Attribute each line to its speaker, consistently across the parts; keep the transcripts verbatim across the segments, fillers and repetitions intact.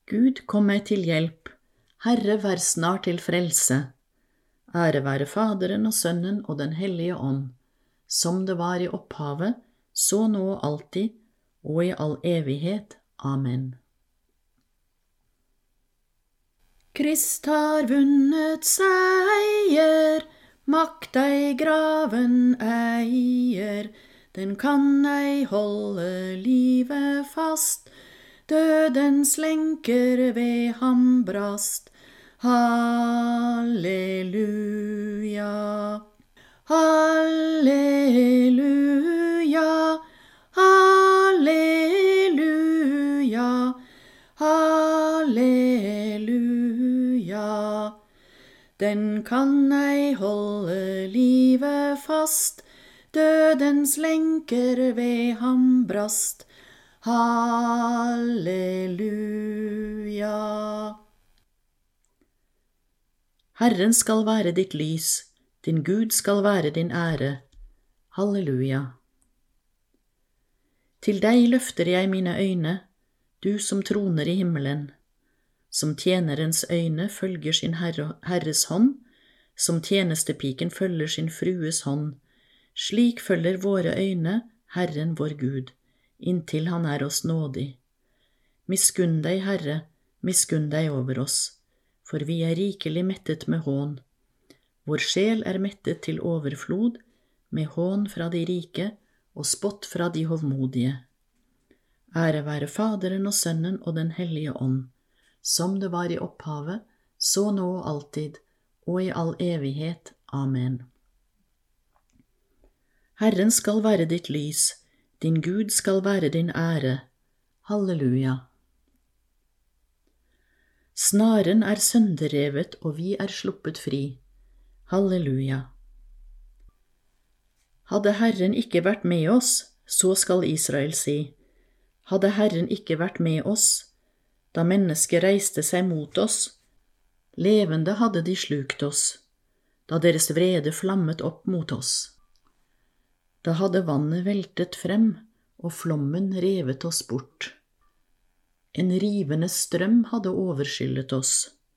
Speaker 1: Gud, kom meg til hjelp. Herre, vær snart til frelse. Ære være Faderen og Sønnen og den hellige ånd, som det var i opphavet, så nå og alltid, og i all evighet. Amen. Krist har vunnet seier, makt ei graven eier, den kan ei holde livet fast, dødens lenker ved ham brast. Halleluja, halleluja, halleluja, halleluja. Den kan ei holde livet fast, dødens lenker ved ham brast. Halleluja. Herren skal være ditt lys, din Gud skal være din ære. Halleluja. Til deg løfter jeg mine øyne, du som troner i himmelen. Som tjenerens øyne følger sin herre, herres hånd, som tjenestepiken følger sin frues hånd. Slik følger våre øyne Herren vår Gud, inntil han er oss nådig. Miskunn deg, Herre, miskunn deg over oss, for vi er rikelig mettet med hån. Vår sjel er mettet til overflod, med hån fra de rike og spott fra de hovmodige. Ære være Faderen og Sønnen og den hellige ånd, som det var i opphavet, så nå og alltid, og i all evighet. Amen. Herren skal være ditt lys, din Gud skal være din ære. Halleluja. Snaren er sønderrevet, og vi er sluppet fri. Halleluja. Hadde Herren ikke vært med oss, så skal Israel si. Hadde Herren ikke vært med oss, da mennesket reiste seg mot oss, levende hadde de slukt oss, da deres vrede flammet opp mot oss. Da hadde vannet veltet frem, og flommen revet oss bort. En rivende strøm hadde overskyllet oss.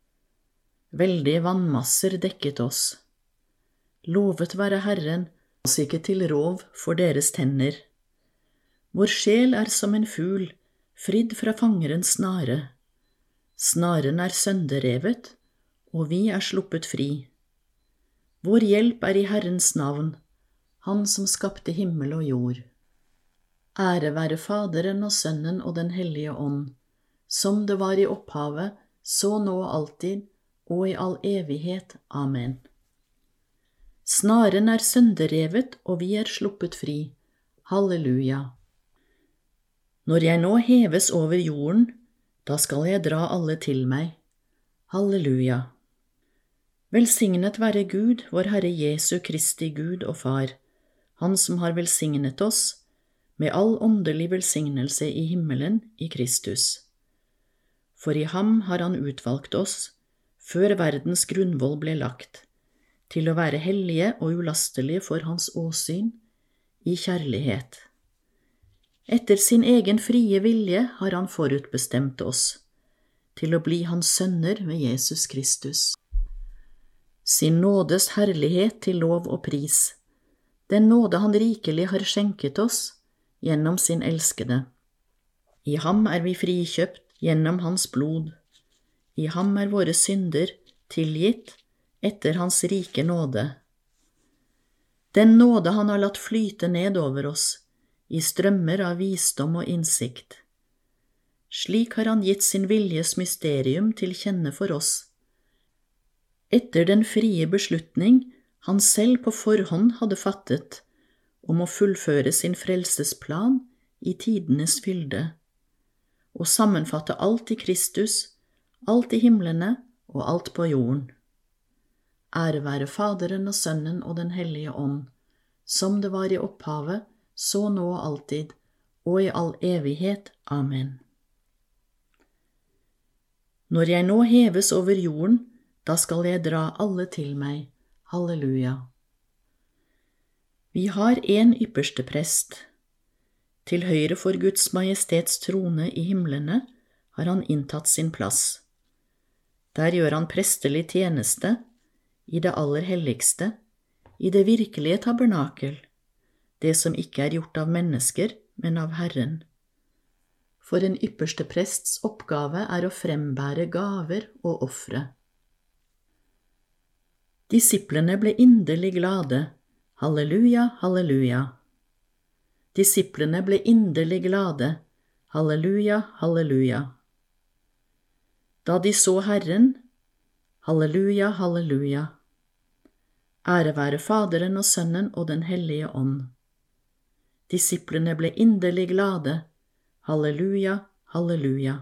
Speaker 1: Veldige vannmasser dekket oss. Lovet være Herren, oss ikke til rov for deres tenner. Vår sjel er som en fugl, fridd fra fangerens snare. Snaren er sønderrevet, og vi er sluppet fri. Vår hjelp er i Herrens navn, han som skapte himmel og jord. Ære være Faderen og Sønnen og den hellige ånd, som det var i opphavet, så nå og alltid, og i all evighet. Amen. Snaren er sønderrevet, og vi er sluppet fri. Halleluja. Når jeg nå heves over jorden, da skal jeg dra alle til meg. Halleluja. Velsignet være Gud, vår Herre Jesu Kristi Gud og Far, han som har velsignet oss med all åndelig velsignelse i himmelen i Kristus. For i ham har han utvalgt oss, før verdens grunnvoll ble lagt, til å være hellige og ulastelige for hans åsyn, i kjærlighet. Etter sin egen frie vilje har han forutbestemt oss, til å bli hans sønner ved Jesus Kristus. Sin nådes herlighet til lov og pris, den nåde han rikelig har skjenket oss gjennom sin elskede. I ham er vi frikjøpt gjennom hans blod. I ham er våre synder tilgitt etter hans rike nåde. Den nåde han har latt flyte ned over oss, i strømmer av visdom og innsikt. Slik har han gitt sin viljes mysterium til kjenne for oss. Etter den frie beslutning han selv på forhånd hadde fattet, om å fullføre sin frelsesplan i tidenes fylde, og sammenfatte alt i Kristus, alt i himlene og alt på jorden. Ære være Faderen og Sønnen og den hellige ånd, som det var i opphavet, så nå og alltid, og i all evighet. Amen. Når jeg nå heves over jorden, da skal jeg dra alle til meg. Halleluja. Vi har en ypperste prest. Til høyre for Guds majestets trone i himlene har han inntatt sin plass. Der gjør han prestelig tjeneste, i det aller helligste, i det virkelige tabernakel, det som ikke er gjort av mennesker, men av Herren. For en ypperste prests oppgave er å frembære gaver og ofre. Disiplene ble inderlig glade. Halleluja, halleluja. Disiplene ble inderlig glade. Halleluja, halleluja. Da de så Herren, halleluja, halleluja. Ære være Faderen og Sønnen og den hellige ånd. Disiplene ble inderlig glade. Halleluja, halleluja.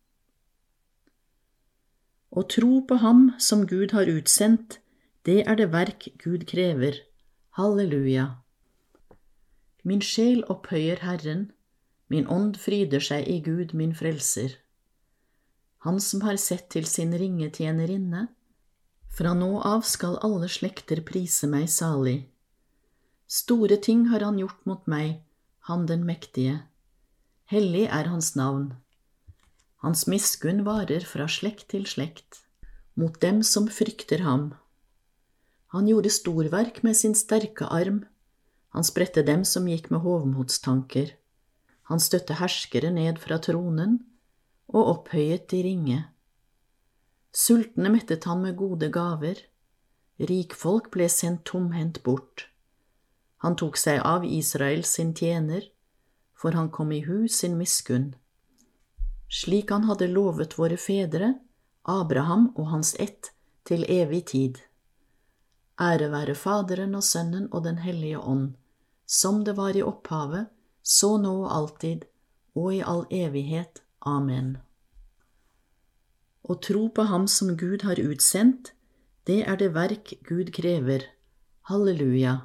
Speaker 1: Å tro på ham som Gud har utsendt, det er det verk Gud krever. Halleluja. Min sjel opphøyer Herren, min ånd fryder seg i Gud min frelser. Han som har sett til sin ringe tjenerinne, fra nå av skal alle slekter prise meg salig. Store ting har han gjort mot meg, han den mektige. Hellig er hans navn. Hans miskunn varer fra slekt til slekt, mot dem som frykter ham. Han gjorde storverk med sin sterke arm. Han spredte dem som gikk med hovmodstanker. Han støtte herskere ned fra tronen, og opphøyet de ringe. Sultne mettet han med gode gaver. Rikfolk ble sendt tomhendt bort. Han tok seg av Israel sin tjener, for han kom i hu sin miskunn. Slik han hadde lovet våre fedre, Abraham og hans ett, til evig tid. Ære være Faderen og Sønnen og den hellige ånd, som det var i opphavet, så nå og alltid, og i all evighet. Amen. Å tro på ham som Gud har utsendt, det er det verk Gud krever. Halleluja.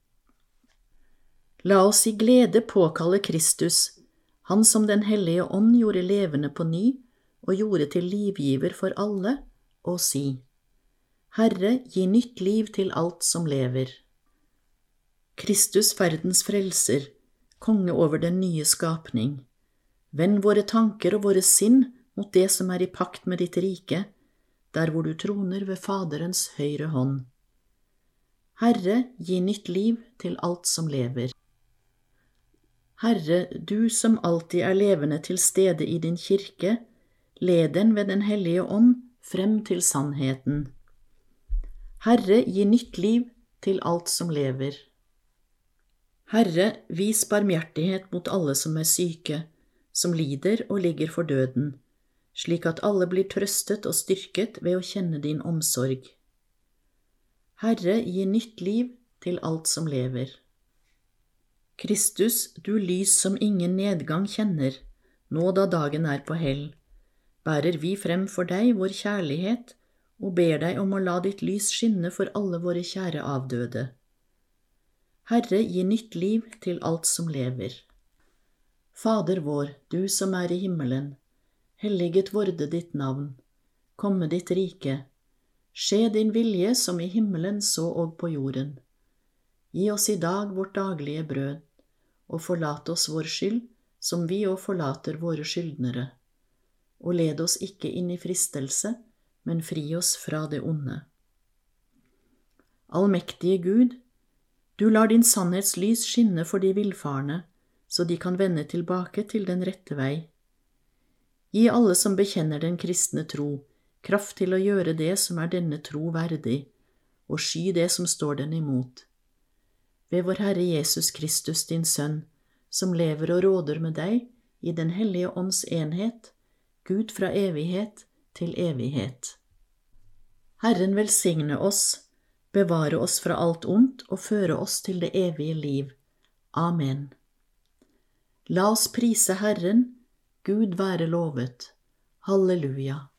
Speaker 1: La oss i glede påkalle Kristus, han som den hellige ånd gjorde levende på ny, og gjorde til livgiver for alle, og si: Herre, gi nytt liv til alt som lever. Kristus, verdens frelser, konge over den nye skapning, vend våre tanker og våre sinn mot det som er i pakt med ditt rike, der hvor du troner ved Faderens høyre hånd. Herre, gi nytt liv til alt som lever. Herre, du som alltid er levende til stede i din kirke, led den ved den hellige ånd frem til sannheten. Herre, gi nytt liv til alt som lever. Herre, vis barmhjertighet mot alle som er syke, som lider og ligger for døden, slik at alle blir trøstet og styrket ved å kjenne din omsorg. Herre, gi nytt liv til alt som lever. Kristus, du lys som ingen nedgang kjenner, nå da dagen er på hell, bærer vi frem for deg vår kjærlighet, og ber deg om å la ditt lys skinne for alle våre kjære avdøde. Herre, gi nytt liv til alt som lever. Fader vår, du som er i himmelen, helliget vorde ditt navn, komme ditt rike, skje din vilje som i himmelen så og på jorden. Gi oss i dag vårt daglige brød, og forlat oss vår skyld, som vi og forlater våre skyldnere. Og led oss ikke inn i fristelse, men fri oss fra det onde. Allmektige Gud, du lar din sannhetslys skinne for de villfarne, så de kan vende tilbake til den rette vei. Gi alle som bekjenner den kristne tro, kraft til å gjøre det som er denne tro verdig, og sky det som står den imot. Ved vår Herre Jesus Kristus, din Sønn, som lever og råder med deg i den hellige ånds enhet, Gud fra evighet til evighet. Herren velsigne oss, bevare oss fra alt ondt og føre oss til det evige liv. Amen. La oss prise Herren, Gud være lovet. Halleluja.